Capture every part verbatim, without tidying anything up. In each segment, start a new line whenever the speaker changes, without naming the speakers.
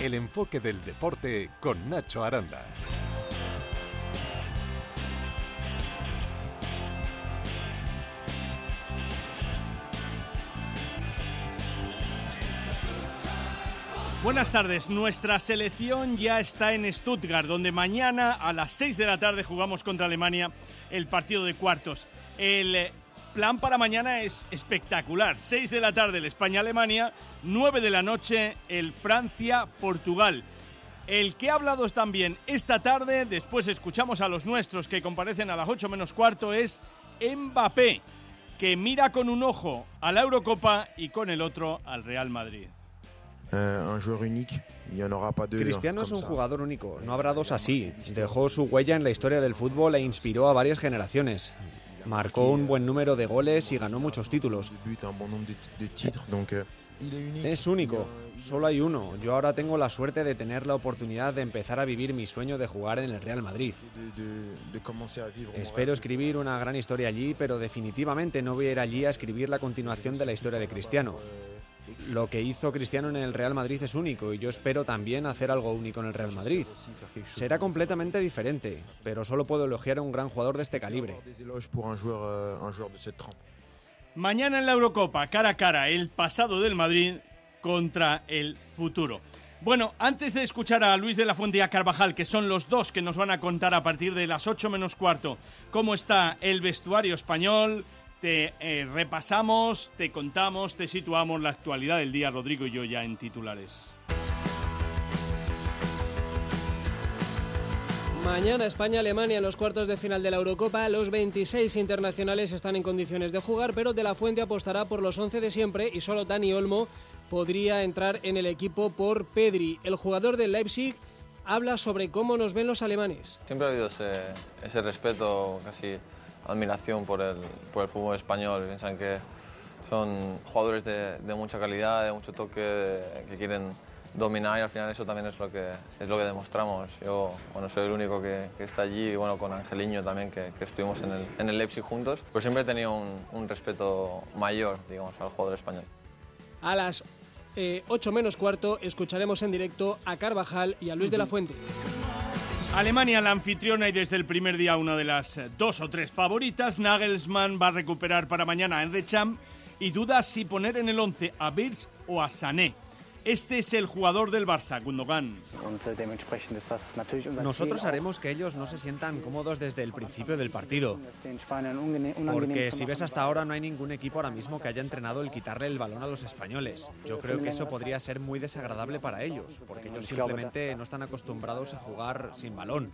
El enfoque del deporte con Nacho Aranda.
Buenas tardes, nuestra selección ya está en Stuttgart, donde mañana a las seis de la tarde jugamos contra Alemania el partido de cuartos. El plan para mañana es espectacular, seis de la tarde el España-Alemania, nueve de la noche el Francia-Portugal. El que ha hablado también esta tarde, después escuchamos a los nuestros que comparecen a las ocho menos cuarto, es Mbappé, que mira con un ojo a la Eurocopa y con el otro al Real Madrid.
Cristiano es un jugador único, no habrá dos así. Dejó su huella en la historia del fútbol e inspiró a varias generaciones. Marcó un buen número de goles y ganó muchos títulos. Es único, solo hay uno. Yo ahora tengo la suerte de tener la oportunidad de empezar a vivir mi sueño de jugar en el Real Madrid. Espero escribir una gran historia allí, pero definitivamente no voy a ir allí a escribir la continuación de la historia de Cristiano. Lo que hizo Cristiano en el Real Madrid es único y yo espero también hacer algo único en el Real Madrid. Será completamente diferente, pero solo puedo elogiar a un gran jugador de este calibre.
Mañana en la Eurocopa, cara a cara, el pasado del Madrid contra el futuro. Bueno, antes de escuchar a Luis de la Fuente y a Carvajal, que son los dos que nos van a contar a partir de las ocho menos cuarto cómo está el vestuario español, te eh, repasamos, te contamos, te situamos la actualidad del día, Rodrigo y yo ya en titulares.
Mañana España-Alemania en los cuartos de final de la Eurocopa. Los veintiséis internacionales están en condiciones de jugar, pero De la Fuente apostará por los once de siempre y solo Dani Olmo podría entrar en el equipo por Pedri. El jugador del Leipzig habla sobre cómo nos ven los alemanes.
Siempre ha habido ese, ese respeto, casi admiración por el, por el fútbol español. Piensan que son jugadores de, de mucha calidad, de mucho toque, de, que quieren dominar, y al final eso también es lo que, es lo que demostramos. Yo bueno, soy el único que, que está allí, y bueno, con Angeliño también, que, que estuvimos en el, en el Leipzig juntos. Pero siempre he tenido un, un respeto mayor, digamos, al jugador español.
A las eh, ocho menos cuarto escucharemos en directo a Carvajal y a Luis de la Fuente.
Alemania, la anfitriona y desde el primer día una de las dos o tres favoritas. Nagelsmann va a recuperar para mañana a Emre Can y duda si poner en el once a Wirtz o a Sané. Este es el jugador del Barça, Gundogan.
Nosotros haremos que ellos no se sientan cómodos desde el principio del partido. Porque si ves hasta ahora no hay ningún equipo ahora mismo que haya entrenado el quitarle el balón a los españoles. Yo creo que eso podría ser muy desagradable para ellos, porque ellos simplemente no están acostumbrados a jugar sin balón.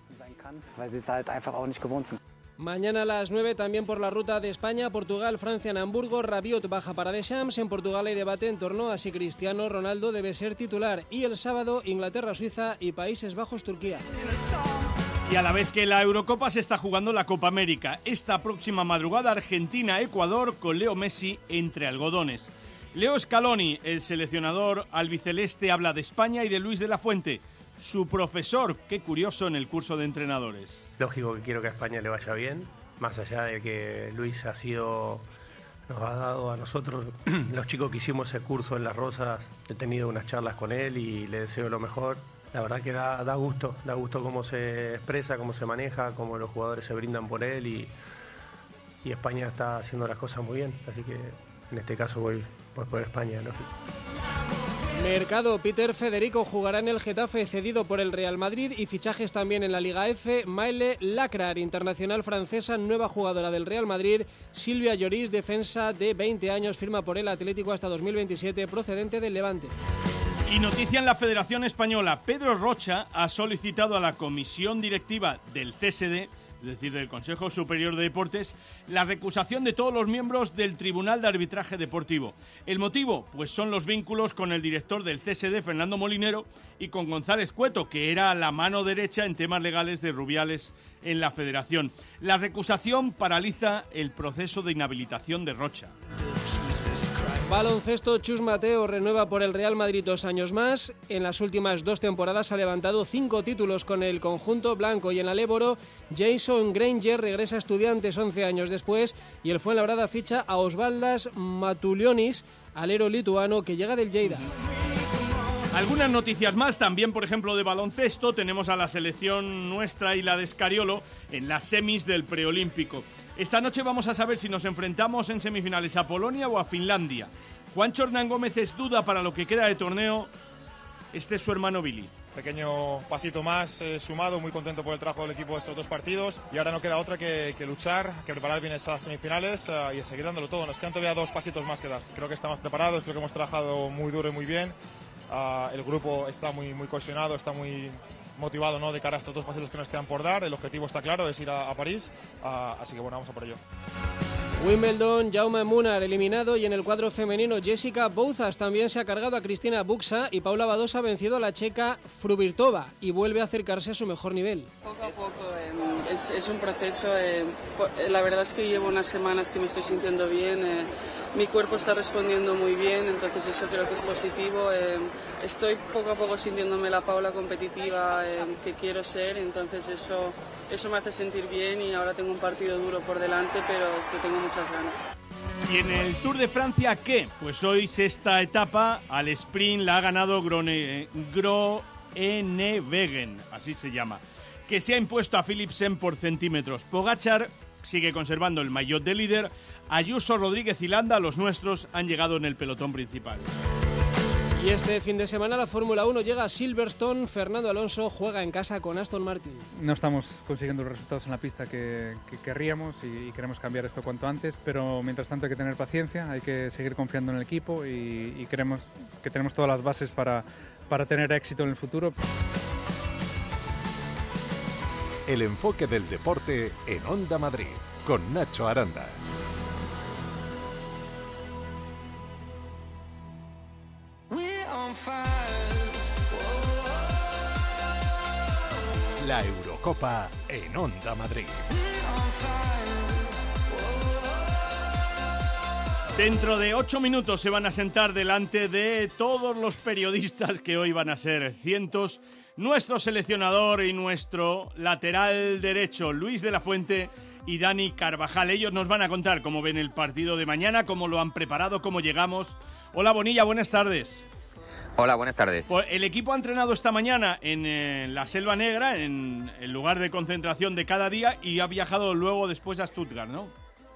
Mañana a las nueve también por la ruta de España, Portugal, Francia en Hamburgo. Rabiot baja para Deschamps. En Portugal hay debate en torno a si Cristiano Ronaldo debe ser titular. Y el sábado Inglaterra-Suiza y Países Bajos-Turquía.
Y a la vez que la Eurocopa se está jugando la Copa América. Esta próxima madrugada Argentina-Ecuador con Leo Messi entre algodones. Leo Scaloni, el seleccionador albiceleste, habla de España y de Luis de la Fuente, su profesor, qué curioso, en el curso de entrenadores.
Lógico que quiero que a España le vaya bien, más allá de que Luis ha sido, nos ha dado a nosotros, los chicos que hicimos ese curso en Las Rosas, he tenido unas charlas con él y le deseo lo mejor. La verdad que da, da gusto, da gusto cómo se expresa, cómo se maneja, cómo los jugadores se brindan por él y, y España está haciendo las cosas muy bien, así que en este caso voy, voy por España, lógico.
Mercado, Peter Federico jugará en el Getafe cedido por el Real Madrid y fichajes también en la Liga F. Maile Lacrar, internacional francesa, nueva jugadora del Real Madrid. Silvia Lloris, defensa de veinte años, firma por el Atlético hasta dos mil veintisiete, procedente del Levante.
Y noticia en la Federación Española, Pedro Rocha ha solicitado a la comisión directiva del C S D, es decir, del Consejo Superior de Deportes, la recusación de todos los miembros del Tribunal de Arbitraje Deportivo. ¿El motivo? Pues son los vínculos con el director del C S D, Fernando Molinero, y con González Cueto, que era la mano derecha en temas legales de Rubiales en la Federación. La recusación paraliza el proceso de inhabilitación de Rocha.
Baloncesto, Chus Mateo renueva por el Real Madrid dos años más. En las últimas dos temporadas ha levantado cinco títulos con el conjunto blanco y en el Éboro, Jason Granger regresa a Estudiantes once años después y el Fuenlabrada ficha a Osvaldas Matulionis, alero lituano que llega del Lleida.
Algunas noticias más, también por ejemplo de baloncesto. Tenemos a la selección nuestra y la de Scariolo en las semis del preolímpico. Esta noche vamos a saber si nos enfrentamos en semifinales a Polonia o a Finlandia. Juancho Hernán Gómez es duda para lo que queda de torneo. Este es su hermano Billy.
Pequeño pasito más eh, sumado, muy contento por el trabajo del equipo de estos dos partidos y ahora no queda otra que, que luchar, que preparar bien esas semifinales uh, y seguir dándolo todo. Nos quedan todavía dos pasitos más que dar. Creo que estamos preparados, creo que hemos trabajado muy duro y muy bien. Uh, el grupo está muy, muy cohesionado, está muy motivado, ¿no?, de cara a estos dos pasitos que nos quedan por dar. El objetivo está claro, es ir a, a París, uh, así que bueno, vamos a por ello.
Wimbledon, Jaume Munar eliminado, y en el cuadro femenino Jessica Bouzas también se ha cargado a Cristina Buxa y Paula Badosa ha vencido a la checa Fruvirtova y vuelve a acercarse a su mejor nivel.
Poco a poco, eh, es, es un proceso, eh, la verdad es que llevo unas semanas que me estoy sintiendo bien, eh, mi cuerpo está respondiendo muy bien, entonces eso creo que es positivo, eh, estoy poco a poco sintiéndome la Paula competitiva eh, que quiero ser, entonces eso, eso me hace sentir bien y ahora tengo un partido duro por delante, pero que tengo muchas ganas.
Y en el Tour de Francia, ¿qué? Pues hoy sexta etapa, al sprint la ha ganado Grone, Groenewegen, así se llama, que se ha impuesto a Philipsen por centímetros. Pogačar sigue conservando el maillot de líder. Ayuso, Rodríguez y Landa, los nuestros, han llegado en el pelotón principal.
Y este fin de semana la Fórmula uno llega a Silverstone. Fernando Alonso juega en casa con Aston Martin.
No estamos consiguiendo los resultados en la pista que, que querríamos y, y queremos cambiar esto cuanto antes, pero mientras tanto hay que tener paciencia, hay que seguir confiando en el equipo y, y creemos que tenemos todas las bases para, para tener éxito en el futuro.
El enfoque del deporte en Onda Madrid, con Nacho Aranda. La Eurocopa en Onda Madrid.
Dentro de ocho minutos se van a sentar delante de todos los periodistas, que hoy van a ser cientos, nuestro seleccionador y nuestro lateral derecho, Luis de la Fuente y Dani Carvajal. Ellos nos van a contar cómo ven el partido de mañana, cómo lo han preparado, cómo llegamos. Hola Bonilla, buenas tardes.
Hola, buenas tardes.
Pues el equipo ha entrenado esta mañana en eh, la Selva Negra, en el lugar de concentración de cada día, y ha viajado luego después a Stuttgart, ¿no?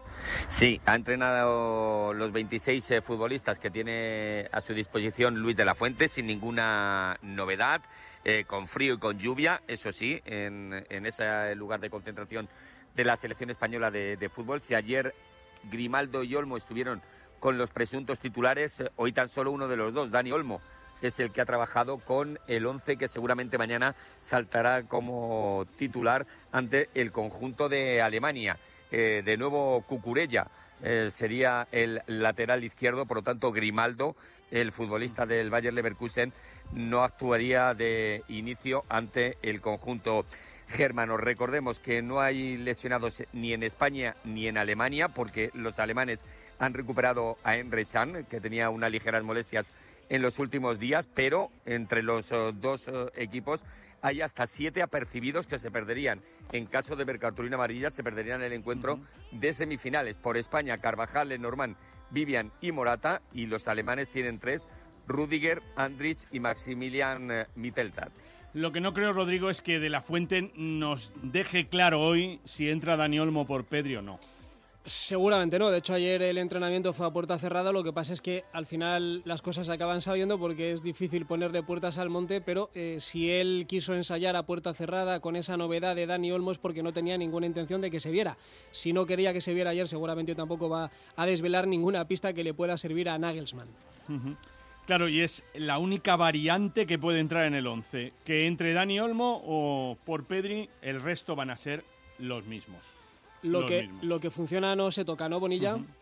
Sí, ha entrenado los veintiséis eh, futbolistas que tiene a su disposición Luis de la Fuente, sin ninguna novedad, eh, con frío y con lluvia, eso sí, en, en ese lugar de concentración de la selección española de, de fútbol. Si ayer Grimaldo y Olmo estuvieron con los presuntos titulares, eh, hoy tan solo uno de los dos, Dani Olmo, es el que ha trabajado con el once que seguramente mañana saltará como titular ante el conjunto de Alemania. Eh, de nuevo Cucurella eh, sería el lateral izquierdo, por lo tanto Grimaldo, el futbolista del Bayer Leverkusen, no actuaría de inicio ante el conjunto germano. Recordemos que no hay lesionados ni en España ni en Alemania, porque los alemanes han recuperado a Emre Can, que tenía unas ligeras molestias en los últimos días, pero entre los uh, dos uh, equipos hay hasta siete apercibidos que se perderían. En caso de ver cartulina amarilla, se perderían el encuentro uh-huh. de semifinales. Por España, Carvajal, Lenormand, Vivian y Morata, y los alemanes tienen tres, Rüdiger, Andrich y Maximilian uh, Mittelstadt.
Lo que no creo, Rodrigo, es que De la Fuente nos deje claro hoy si entra Dani Olmo por Pedri o no.
Seguramente no, de hecho ayer el entrenamiento fue a puerta cerrada, lo que pasa es que al final las cosas se acaban sabiendo porque es difícil ponerle puertas al monte, pero eh, si él quiso ensayar a puerta cerrada con esa novedad de Dani Olmo es porque no tenía ninguna intención de que se viera. Si no quería que se viera ayer, seguramente tampoco va a desvelar ninguna pista que le pueda servir a Nagelsmann.
Uh-huh. Claro, y es la única variante que puede entrar en el once, que entre Dani Olmo o por Pedri, el resto van a ser los mismos.
Lo que, lo que funciona no se toca, ¿no, Bonilla? Uh-huh.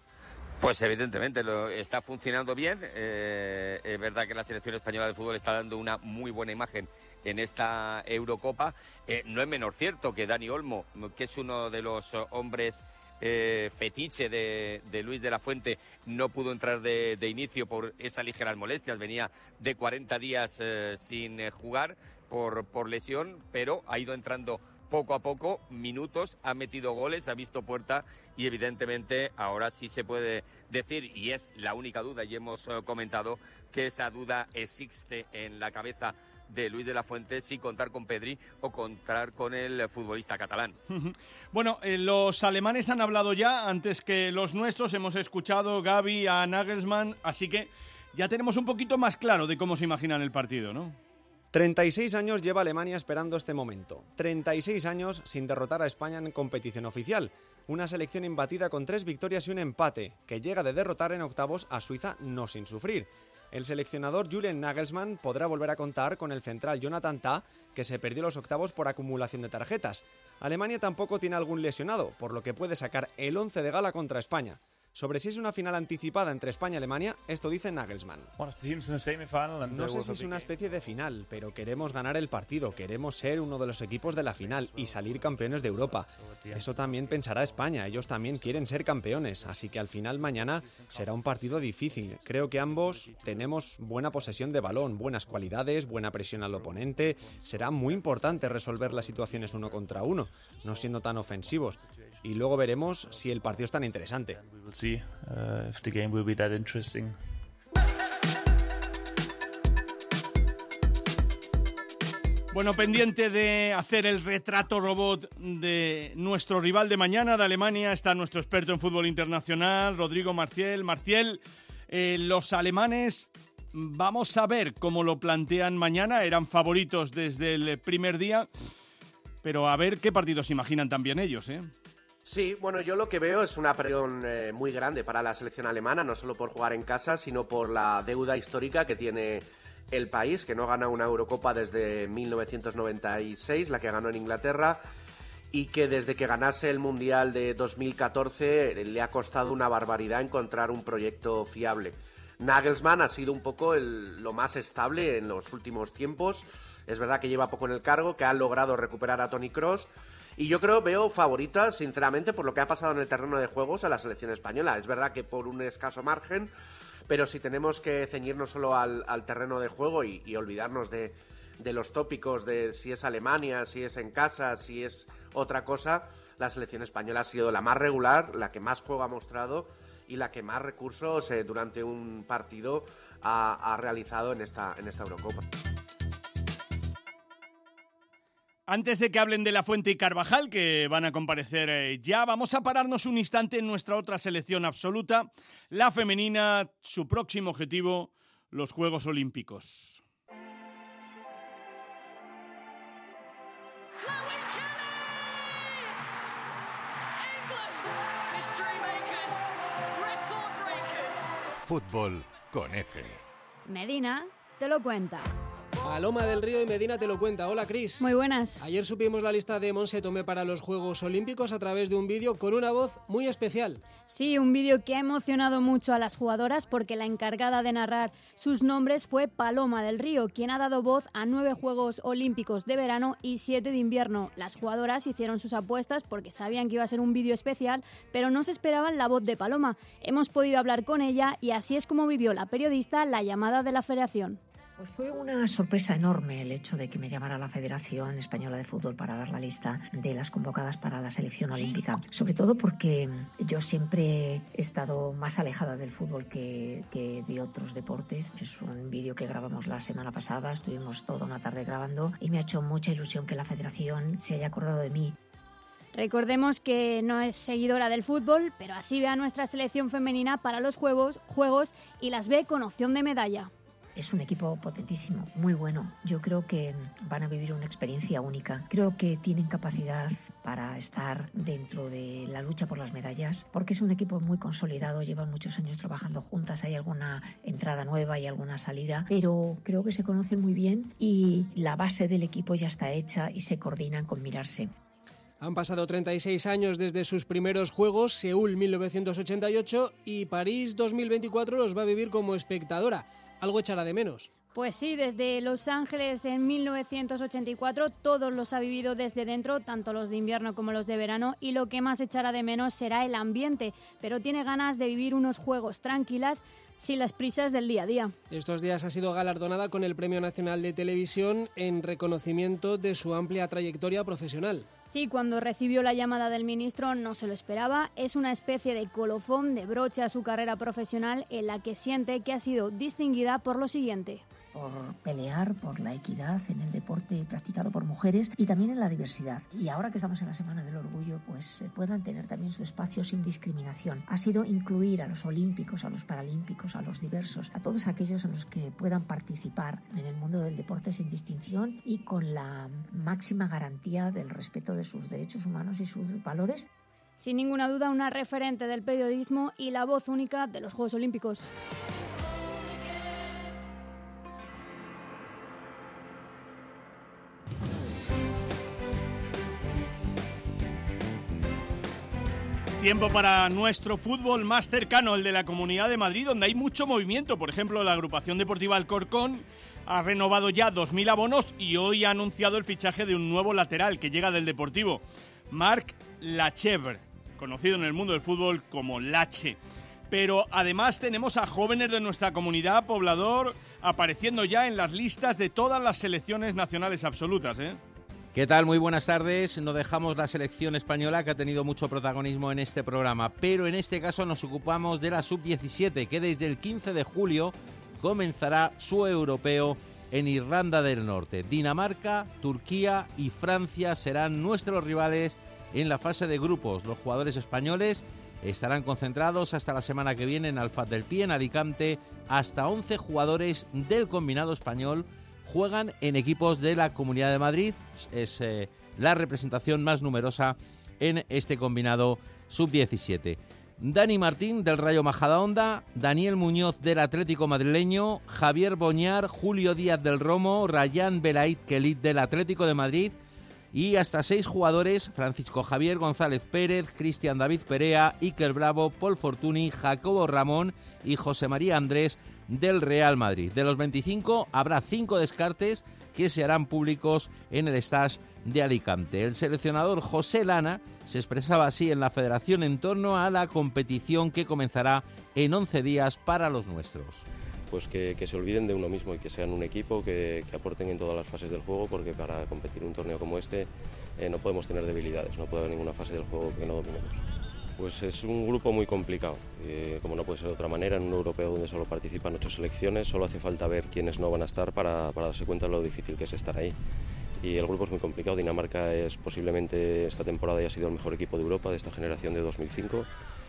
Pues evidentemente lo está funcionando bien. Eh, es verdad que la selección española de fútbol está dando una muy buena imagen en esta Eurocopa. Eh, no es menor cierto que Dani Olmo, que es uno de los hombres eh, fetiche de, de Luis de la Fuente, no pudo entrar de, de inicio por esas ligeras molestias. Venía de cuarenta días eh, sin eh, jugar por, por lesión, pero ha ido entrando poco a poco, minutos, ha metido goles, ha visto puerta y evidentemente ahora sí se puede decir, y es la única duda, y hemos uh, comentado que esa duda existe en la cabeza de Luis de la Fuente, si contar con Pedri o contar con el futbolista catalán.
Bueno, eh, los alemanes han hablado ya antes que los nuestros, hemos escuchado Gavi a Nagelsmann, así que ya tenemos un poquito más claro de cómo se imaginan el partido, ¿no?
treinta y seis años lleva Alemania esperando este momento. treinta y seis años sin derrotar a España en competición oficial. Una selección imbatida con tres victorias y un empate, que llega de derrotar en octavos a Suiza no sin sufrir. El seleccionador Julian Nagelsmann podrá volver a contar con el central Jonathan Tah, que se perdió los octavos por acumulación de tarjetas. Alemania tampoco tiene algún lesionado, por lo que puede sacar el once de gala contra España. Sobre si es una final anticipada entre España y Alemania, esto dice Nagelsmann. No sé si es una especie de final, pero queremos ganar el partido, queremos ser uno de los equipos de la final y salir campeones de Europa. Eso también pensará España, ellos también quieren ser campeones, así que al final mañana será un partido difícil. Creo que ambos tenemos buena posesión de balón, buenas cualidades, buena presión al oponente. Será muy importante resolver las situaciones uno contra uno, no siendo tan ofensivos. Y luego veremos si el partido es tan interesante.
Uh, if the game will be that interesting.
Bueno, pendiente de hacer el retrato robot de nuestro rival de mañana, de Alemania, está nuestro experto en fútbol internacional, Rodrigo Marciel. Marciel, eh, los alemanes, vamos a ver cómo lo plantean mañana, eran favoritos desde el primer día, pero a ver qué partidos imaginan también ellos, ¿eh?
Sí, bueno, yo lo que veo es una presión eh, muy grande para la selección alemana, no solo por jugar en casa, sino por la deuda histórica que tiene el país, que no gana una Eurocopa desde mil novecientos noventa y seis, la que ganó en Inglaterra, y que desde que ganase el Mundial de dos mil catorce le ha costado una barbaridad encontrar un proyecto fiable. Nagelsmann ha sido un poco el, lo más estable en los últimos tiempos, es verdad que lleva poco en el cargo, que ha logrado recuperar a Toni Kroos, y yo creo, veo favorita, sinceramente, por lo que ha pasado en el terreno de juegos a la selección española. Es verdad que por un escaso margen, pero si tenemos que ceñirnos solo al, al terreno de juego y, y olvidarnos de, de los tópicos de si es Alemania, si es en casa, si es otra cosa, la selección española ha sido la más regular, la que más juego ha mostrado y la que más recursos eh, durante un partido ha, ha realizado en esta, en esta Eurocopa.
Antes de que hablen de La Fuente y Carvajal, que van a comparecer eh, ya, vamos a pararnos un instante en nuestra otra selección absoluta, la femenina, su próximo objetivo, los Juegos Olímpicos.
Fútbol con F.
Medina te lo cuenta.
Paloma del Río y Medina te lo cuenta. Hola, Cris.
Muy buenas.
Ayer supimos la lista de Montse Tomé para los Juegos Olímpicos a través de un vídeo con una voz muy especial.
Sí, un vídeo que ha emocionado mucho a las jugadoras porque la encargada de narrar sus nombres fue Paloma del Río, quien ha dado voz a nueve Juegos Olímpicos de verano y siete de invierno. Las jugadoras hicieron sus apuestas porque sabían que iba a ser un vídeo especial, pero no se esperaban la voz de Paloma. Hemos podido hablar con ella y así es como vivió la periodista la llamada de la federación.
Pues fue una sorpresa enorme el hecho de que me llamara la Federación Española de Fútbol para dar la lista de las convocadas para la selección olímpica. Sobre todo porque yo siempre he estado más alejada del fútbol que, que de otros deportes. Es un vídeo que grabamos la semana pasada, estuvimos toda una tarde grabando y me ha hecho mucha ilusión que la Federación se haya acordado de mí.
Recordemos que no es seguidora del fútbol, pero así ve a nuestra selección femenina para los juegos, juegos y las ve con opción de medalla.
Es un equipo potentísimo, muy bueno. Yo creo que van a vivir una experiencia única. Creo que tienen capacidad para estar dentro de la lucha por las medallas, porque es un equipo muy consolidado, llevan muchos años trabajando juntas, hay alguna entrada nueva y alguna salida, pero creo que se conocen muy bien y la base del equipo ya está hecha y se coordinan con mirarse.
Han pasado treinta y seis años desde sus primeros Juegos, Seúl mil novecientos ochenta y ocho y París dos mil veinticuatro los va a vivir como espectadora. Algo echará de menos.
Pues sí, desde Los Ángeles en mil novecientos ochenta y cuatro todos los ha vivido desde dentro, tanto los de invierno como los de verano, y lo que más echará de menos será el ambiente, pero tiene ganas de vivir unos juegos tranquilas, sin las prisas del día a día.
Estos días ha sido galardonada con el Premio Nacional de Televisión en reconocimiento de su amplia trayectoria profesional.
Sí, cuando recibió la llamada del ministro no se lo esperaba. Es una especie de colofón, de broche a su carrera profesional en la que siente que ha sido distinguida por lo siguiente.
Por pelear por la equidad en el deporte practicado por mujeres y también en la diversidad. Y ahora que estamos en la Semana del Orgullo, pues puedan tener también su espacio sin discriminación. Ha sido incluir a los olímpicos, a los paralímpicos, a los diversos, a todos aquellos en los que puedan participar en el mundo del deporte sin distinción y con la máxima garantía del respeto de sus derechos humanos y sus valores.
Sin ninguna duda, una referente del periodismo y la voz única de los Juegos Olímpicos.
Tiempo para nuestro fútbol más cercano, el de la Comunidad de Madrid, donde hay mucho movimiento. Por ejemplo, la agrupación deportiva Alcorcón ha renovado ya dos mil abonos y hoy ha anunciado el fichaje de un nuevo lateral que llega del Deportivo, Marc Lachevre, conocido en el mundo del fútbol como Lache. Pero además tenemos a jóvenes de nuestra comunidad, poblador, apareciendo ya en las listas de todas las selecciones nacionales absolutas, ¿eh?
¿Qué tal? Muy buenas tardes. No dejamos la selección española, que ha tenido mucho protagonismo en este programa, pero en este caso nos ocupamos de la sub diecisiete, que desde el quince de julio comenzará su europeo en Irlanda del Norte. Dinamarca, Turquía y Francia serán nuestros rivales en la fase de grupos. Los jugadores españoles estarán concentrados hasta la semana que viene en Alfaz del Pi, en Alicante. Hasta once jugadores del combinado español juegan en equipos de la Comunidad de Madrid. Es eh, la representación más numerosa en este combinado sub diecisiete. Dani Martín del Rayo Majadahonda, Daniel Muñoz del Atlético Madrileño, Javier Boñar, Julio Díaz del Romo, Rayán Belaid Kelit del Atlético de Madrid y hasta seis jugadores: Francisco Javier González Pérez, Cristian David Perea, Iker Bravo, Paul Fortuny, Jacobo Ramón y José María Andrés del Real Madrid. De los veinticinco habrá cinco descartes que se harán públicos en el Stage de Alicante. El seleccionador José Lana se expresaba así en la federación en torno a la competición que comenzará en once días para los nuestros.
Pues que, que se olviden de uno mismo y que sean un equipo, que, que aporten en todas las fases del juego, porque para competir en un torneo como este eh, no podemos tener debilidades, no puede haber ninguna fase del juego que no dominemos. Pues es un grupo muy complicado, eh, como no puede ser de otra manera, en un europeo donde solo participan ocho selecciones, solo hace falta ver quiénes no van a estar para, para darse cuenta de lo difícil que es estar ahí. Y el grupo es muy complicado. Dinamarca es posiblemente esta temporada ya ha sido el mejor equipo de Europa de esta generación de dos mil cinco.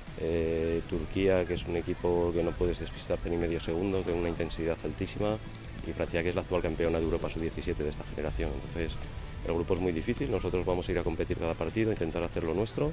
Eh, Turquía, que es un equipo que no puedes despistarte ni medio segundo, con una intensidad altísima, y Francia, que es la actual campeona de Europa sub diecisiete de esta generación. Entonces el grupo es muy difícil, nosotros vamos a ir a competir cada partido, intentar hacer lo nuestro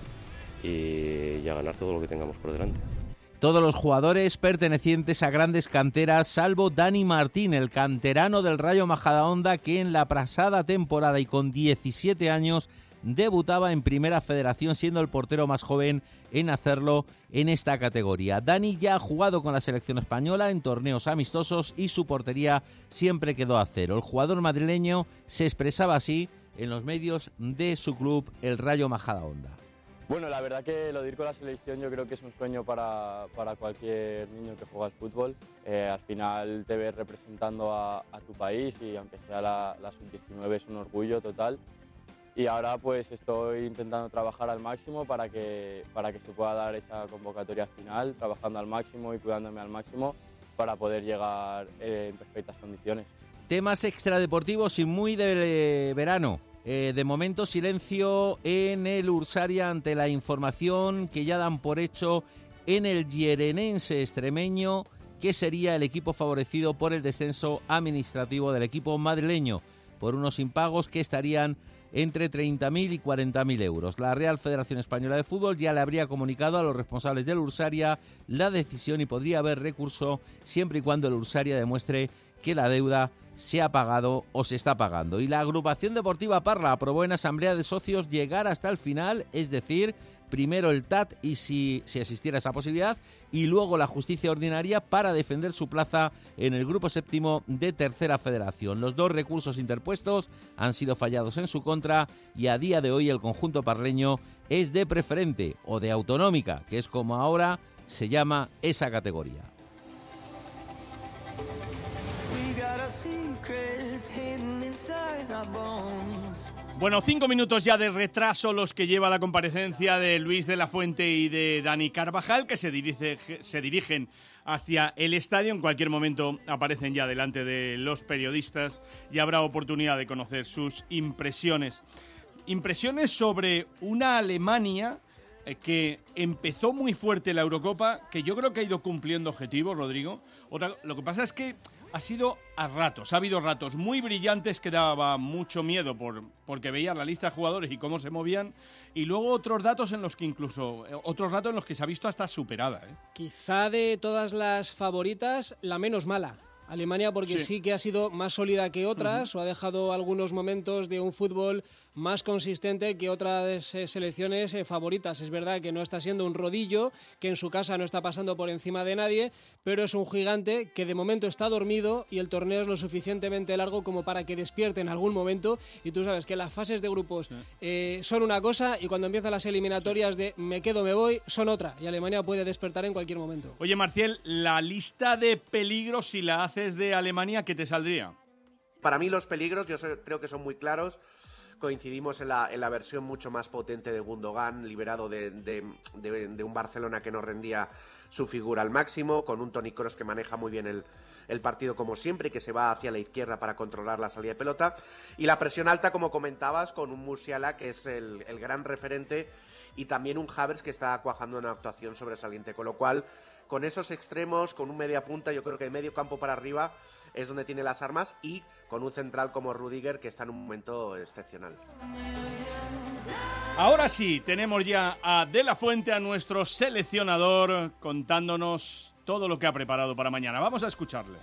y a ganar todo lo que tengamos por delante.
Todos los jugadores pertenecientes a grandes canteras, salvo Dani Martín, el canterano del Rayo Majadahonda, que en la pasada temporada y con diecisiete años debutaba en Primera Federación, siendo el portero más joven en hacerlo en esta categoría. Dani ya ha jugado con la selección española en torneos amistosos y su portería siempre quedó a cero. El jugador madrileño se expresaba así en los medios de su club, el Rayo Majadahonda.
Bueno, la verdad que lo de ir con la selección yo creo que es un sueño para, para cualquier niño que juega al fútbol. Eh, al final te ves representando a, a tu país y aunque sea la, la sub diecinueve es un orgullo total. Y ahora pues estoy intentando trabajar al máximo para que, para que se pueda dar esa convocatoria final, trabajando al máximo y cuidándome al máximo para poder llegar eh, en perfectas condiciones.
Temas extradeportivos y muy de verano. Eh, de momento, silencio en el Ursaria ante la información que ya dan por hecho en el Yerenense extremeño, que sería el equipo favorecido por el descenso administrativo del equipo madrileño, por unos impagos que estarían entre treinta mil y cuarenta mil euros. La Real Federación Española de Fútbol ya le habría comunicado a los responsables del Ursaria la decisión y podría haber recurso siempre y cuando el Ursaria demuestre que la deuda se ha pagado o se está pagando. Y la agrupación deportiva Parla aprobó en asamblea de socios llegar hasta el final, es decir, primero el T A T y si, si existiera esa posibilidad, y luego la justicia ordinaria para defender su plaza en el grupo séptimo de Tercera Federación. Los dos recursos interpuestos han sido fallados en su contra y a día de hoy el conjunto parleño es de preferente o de autonómica, que es como ahora se llama esa categoría.
Bueno, cinco minutos ya de retraso los que lleva la comparecencia de Luis de la Fuente y de Dani Carvajal, que se, dirige, se dirigen hacia el estadio. En cualquier momento aparecen ya delante de los periodistas y habrá oportunidad de conocer sus impresiones. Impresiones sobre una Alemania que empezó muy fuerte la Eurocopa, que yo creo que ha ido cumpliendo objetivos, Rodrigo. Otra, lo que pasa es que ha sido a ratos, ha habido ratos muy brillantes que daba mucho miedo por, porque veías la lista de jugadores y cómo se movían, y luego otros datos en los que incluso, otros ratos en los que se ha visto hasta superada, ¿eh?
Quizá de todas las favoritas, la menos mala. Alemania, porque sí. sí que ha sido más sólida que otras, uh-huh. o ha dejado algunos momentos de un fútbol más consistente que otras eh, selecciones eh, favoritas. Es verdad que no está siendo un rodillo, que en su casa no está pasando por encima de nadie, pero es un gigante que de momento está dormido y el torneo es lo suficientemente largo como para que despierte en algún momento. Y tú sabes que las fases de grupos sí. eh, son una cosa, y cuando empiezan las eliminatorias de me quedo, me voy, son otra. Y Alemania puede despertar en cualquier momento.
Oye, Marcial, la lista de peligros, si la haces de Alemania, ¿qué te saldría?
Para mí los peligros yo creo que son muy claros. Coincidimos en la, en la versión mucho más potente de Gundogan, liberado de, de, de, de un Barcelona que no rendía su figura al máximo, con un Toni Kroos que maneja muy bien el, el partido como siempre y que se va hacia la izquierda para controlar la salida de pelota, y la presión alta, como comentabas, con un Musiala que es el, el gran referente, y también un Havertz que está cuajando una actuación sobresaliente, con lo cual con esos extremos, con un media punta, yo creo que de medio campo para arriba es donde tiene las armas, y con un central como Rüdiger que está en un momento excepcional.
Ahora sí, tenemos ya a De la Fuente, a nuestro seleccionador, contándonos todo lo que ha preparado para mañana. Vamos a escucharle.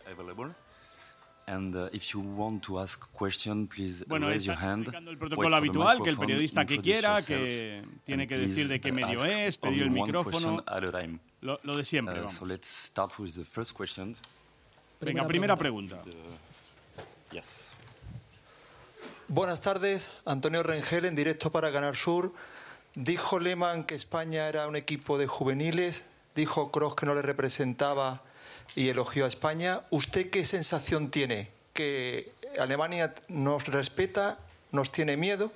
And uh, if you want to ask question, please
bueno,
raise your hand.
El protocolo habitual, que el periodista que quiera, que tiene que decir de qué medio es, pedir el micrófono. Lo, lo de siempre,
uh,
vamos.
So let's start with the first question.
Venga, primera pregunta.
The... Yes.
Buenas tardes, Antonio Rengel en directo para Canal Sur. Dijo Lehmann que España era un equipo de juveniles, dijo Kroos que no le representaba y elogió a España. ¿Usted qué sensación tiene? ¿Que Alemania nos respeta, nos tiene miedo?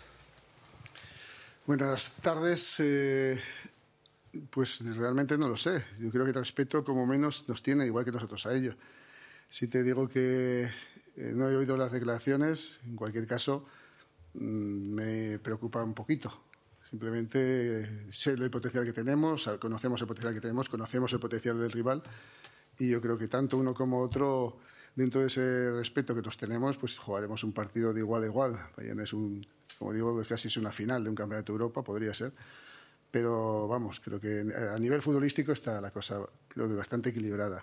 Buenas tardes. Eh, pues realmente no lo sé. Yo creo que el respeto, como menos, nos tiene, igual que nosotros a ellos. Si te digo que eh, no he oído las declaraciones, en cualquier caso, mmm, me preocupa un poquito. Simplemente eh, sé el potencial que tenemos, conocemos el potencial que tenemos, conocemos el potencial del rival. Y yo creo que tanto uno como otro, dentro de ese respeto que nos tenemos, pues jugaremos un partido de igual a igual. Mañana es un, como digo, casi es una final de un campeonato de Europa, podría ser. Pero vamos, creo que a nivel futbolístico está la cosa, creo que bastante equilibrada.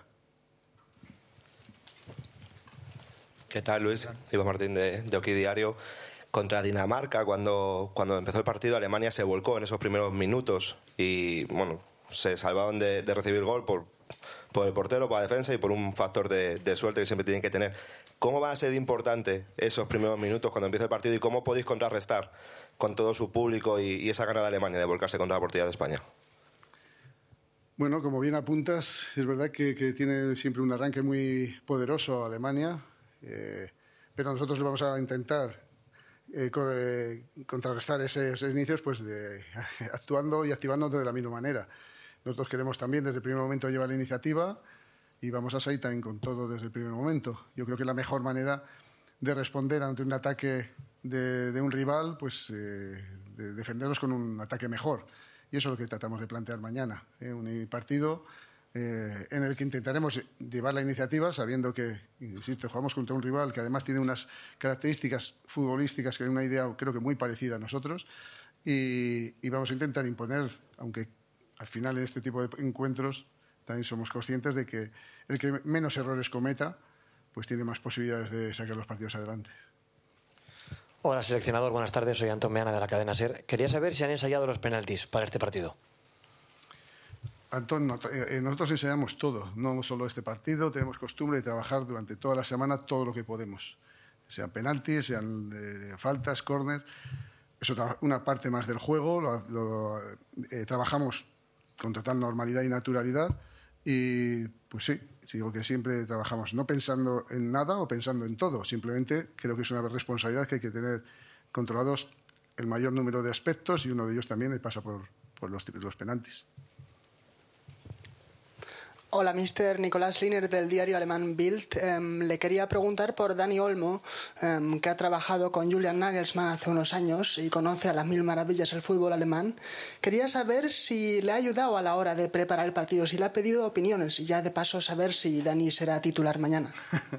¿Qué tal, Luis? Ivo Martín de, de Oki Diario. Contra Dinamarca, cuando, cuando empezó el partido, Alemania se volcó en esos primeros minutos y, bueno, se salvaban de, de recibir gol por, por el portero, por la defensa y por un factor de, de suerte que siempre tienen que tener. ¿Cómo va a ser importante esos primeros minutos cuando empieza el partido y cómo podéis contrarrestar con todo su público y, y esa gana de Alemania de volcarse contra la portería de España?
Bueno, como bien apuntas, es verdad que, que tiene siempre un arranque muy poderoso Alemania, eh, pero nosotros lo vamos a intentar eh, co eh, contrarrestar ese, esos inicios pues de, actuando y activándonos de la misma manera. Nosotros queremos también desde el primer momento llevar la iniciativa y vamos a salir también con todo desde el primer momento. Yo creo que la mejor manera de responder ante un ataque de, de un rival, pues eh, de defendernos con un ataque mejor. Y eso es lo que tratamos de plantear mañana. ¿eh? Un partido eh, en el que intentaremos llevar la iniciativa sabiendo que, insisto, jugamos contra un rival que además tiene unas características futbolísticas que hay una idea creo que muy parecida a nosotros y, y vamos a intentar imponer, aunque al final en este tipo de encuentros también somos conscientes de que el que menos errores cometa pues tiene más posibilidades de sacar los partidos adelante.
Hola, seleccionador. Buenas tardes. Soy Antón Meana de la cadena SER. Quería saber si han ensayado los penaltis para este partido.
Antón, nosotros ensayamos todo, no solo este partido. Tenemos costumbre de trabajar durante toda la semana todo lo que podemos. Sean penaltis, sean eh, faltas, córner. Eso es una parte más del juego. Lo, lo, eh, trabajamos con total normalidad y naturalidad. Y pues sí, digo que siempre trabajamos no pensando en nada o pensando en todo, simplemente creo que es una responsabilidad que hay que tener controlados el mayor número de aspectos y uno de ellos también pasa por, por los, los penaltis.
Hola, mister Nicolás Liner del diario alemán Bild. Eh, le quería preguntar por Dani Olmo, eh, que ha trabajado con Julian Nagelsmann hace unos años y conoce a las mil maravillas el fútbol alemán. Quería saber si le ha ayudado a la hora de preparar el partido, si le ha pedido opiniones y ya de paso saber si Dani será titular mañana.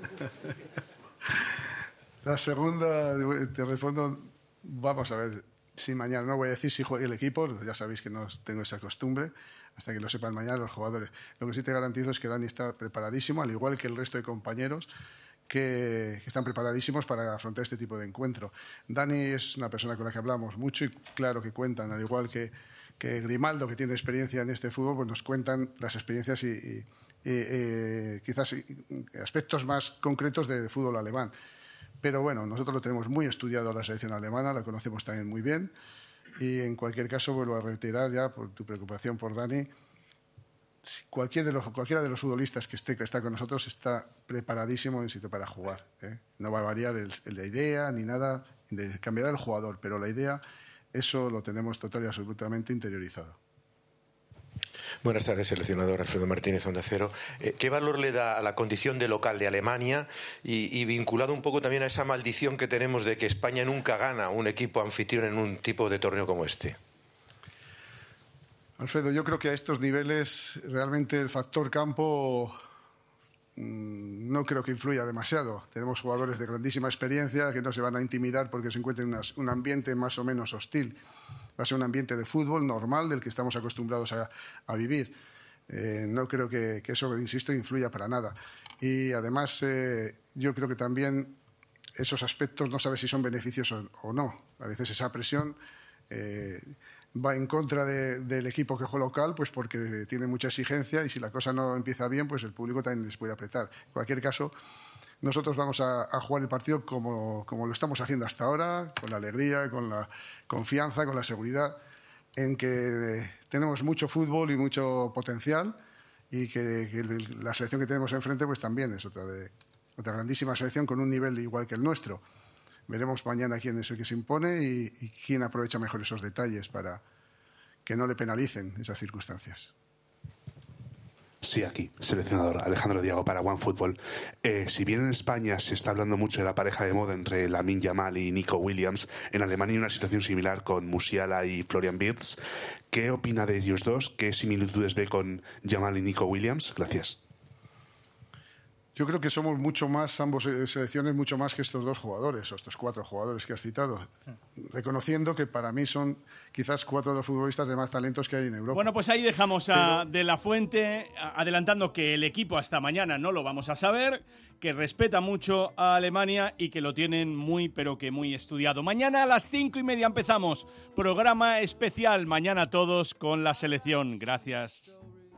La segunda, te respondo, vamos a ver, si mañana, no voy a decir si juega el equipo, ya sabéis que no tengo esa costumbre, hasta que lo sepan mañana los jugadores. Lo que sí te garantizo es que Dani está preparadísimo, al igual que el resto de compañeros que, que están preparadísimos para afrontar este tipo de encuentro. Dani es una persona con la que hablamos mucho y claro que cuentan, al igual que, que Grimaldo, que tiene experiencia en este fútbol, pues nos cuentan las experiencias y, y, y eh, quizás y, aspectos más concretos de, de fútbol alemán. Pero bueno, nosotros lo tenemos muy estudiado a la selección alemana, la conocemos también muy bien. Y en cualquier caso, vuelvo a reiterar ya por tu preocupación por Dani, cualquier de los, cualquiera de los futbolistas que esté que está con nosotros está preparadísimo en sitio para jugar, ¿eh? No va a variar el, el, la idea ni nada, de, cambiará el jugador, pero la idea, eso lo tenemos total y absolutamente interiorizado.
Buenas tardes, seleccionador Alfredo Martínez, Onda Cero. Eh, ¿Qué valor le da a la condición de local de Alemania y, y vinculado un poco también a esa maldición que tenemos de que España nunca gana un equipo anfitrión en un tipo de torneo como este?
Alfredo, yo creo que a estos niveles realmente el factor campo mmm, no creo que influya demasiado. Tenemos jugadores de grandísima experiencia que no se van a intimidar porque se encuentran en un ambiente más o menos hostil. Va a ser un ambiente de fútbol normal del que estamos acostumbrados a, a vivir. Eh, no creo que, que eso, insisto, influya para nada. Y además, eh, yo creo que también esos aspectos no sabes si son beneficios o, o no. A veces esa presión eh, va en contra de, del equipo que juega local, pues porque tiene mucha exigencia y si la cosa no empieza bien, pues el público también les puede apretar. En cualquier caso, nosotros vamos a, a jugar el partido como, como lo estamos haciendo hasta ahora, con la alegría, con la confianza, con la seguridad, en que tenemos mucho fútbol y mucho potencial y que, que la selección que tenemos enfrente pues también es otra, de, otra grandísima selección con un nivel igual que el nuestro. Veremos mañana quién es el que se impone y, y quién aprovecha mejor esos detalles para que no le penalicen esas circunstancias.
Sí, aquí, seleccionador Alejandro Diago para OneFootball. Eh, si bien en España se está hablando mucho de la pareja de moda entre Lamine Yamal y Nico Williams, en Alemania hay una situación similar con Musiala y Florian Wirtz. ¿Qué opina de ellos dos? ¿Qué similitudes ve con Yamal y Nico Williams? Gracias.
Yo creo que somos mucho más, ambos selecciones, mucho más que estos dos jugadores, o estos cuatro jugadores que has citado, reconociendo que para mí son quizás cuatro de los futbolistas de más talentos que hay en Europa.
Bueno, pues ahí dejamos a De La Fuente, adelantando que el equipo hasta mañana no lo vamos a saber, que respeta mucho a Alemania y que lo tienen muy, pero que muy estudiado. Mañana a las cinco y media empezamos, programa especial, mañana todos con la selección. Gracias.